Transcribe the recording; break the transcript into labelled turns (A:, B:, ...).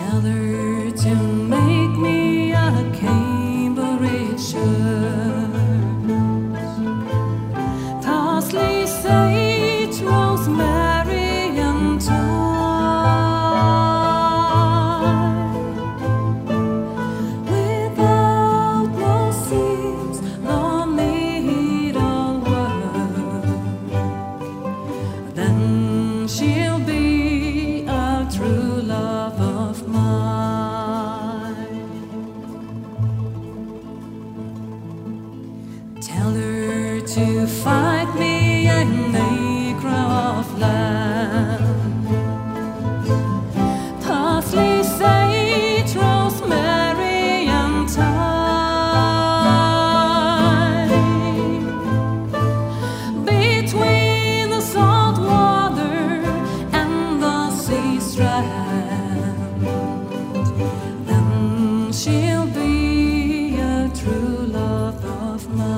A: Tell her to make me a Cambridge shirt, parsley, sage, rosemary, and thyme, without no seams nor needlework. Then she'll be a true love of mine. Tell her to fight me an acre of land, parsley, sage, rosemary, and thyme, between the salt water and the sea strand. Then she'll be a true love of mine.